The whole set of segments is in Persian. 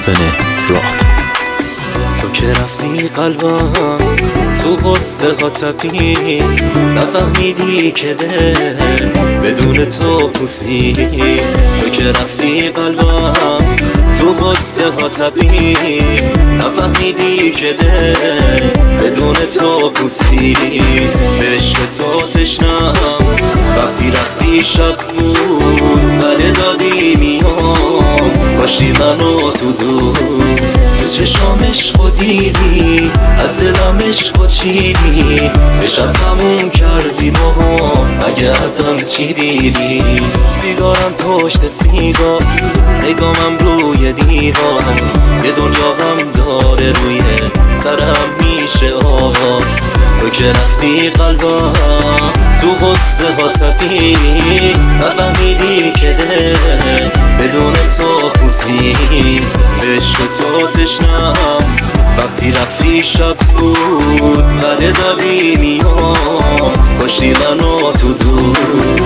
محسن راد. تو که رفتی قلبم تو غصه ها تپید، نفهمیدی که دل بدون تو پوسید. تو که رفتی قلبم تو غصه ها تپید، نفهمیدی که دل بدون تو پوسید. به عشق تو تشنم وقتی رفتی شب بود، بله دادی میام کاشتی منو تو دود. تو چشام عشقو دیدی، از دلم عشقو چیدی، به شب تموم کردی ماها اگه ازم چی دیدی. سیگارم پشت سیگار، نگامم روی دیوار، یه دنیا غم داره روی سرم میشه آوار. تو که رفتی قلبم تو غصه ها تپید، نفهمیدی که دل بدون تو پوسید. به عشق تو تشنم وقتی رفتی شب بود، بله دادی میام کاشتی منو تو دود.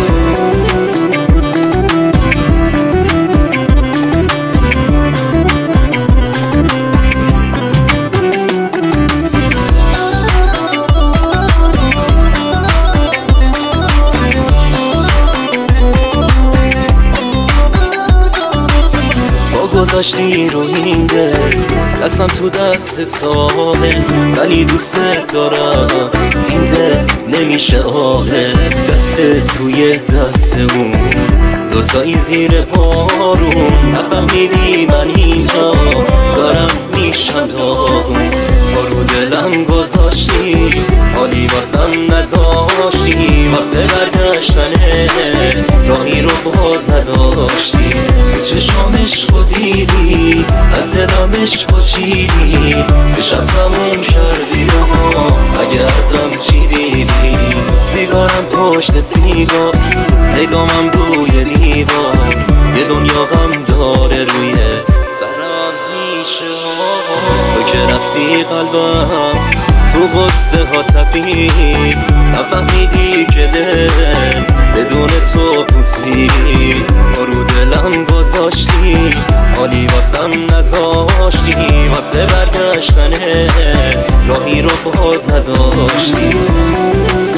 گذاشتی رو این دل، دستم تو دست ساحل، ولی دوست دارم این دل نمیشه آهل. دست توی دست اون دوتایی زیر بارون، نفهمیدی من اینجا دارم میشم داغون. تو رو دلم گذاشتی حالی واسم نذاشتی، واسه برگشتنه راهی رو باز نذاشتی. تو چشام عشقو دیدی، از دلم عشقو چیدی، به شب تموم کردی آها اگه ازم چی دیدی. سیگارم پشت سیگار، نگامم روی دیوار، یه دنیا غم داره روی سرم میشه آها. تو که رفتی قلبم تو غصه ها تپید، نفهمیدی که دل بدون تو پوسید. رو دلم گذاشتی حالی واسم نذاشتی، واسه برگشتنه راهی رو باز نذاشتی.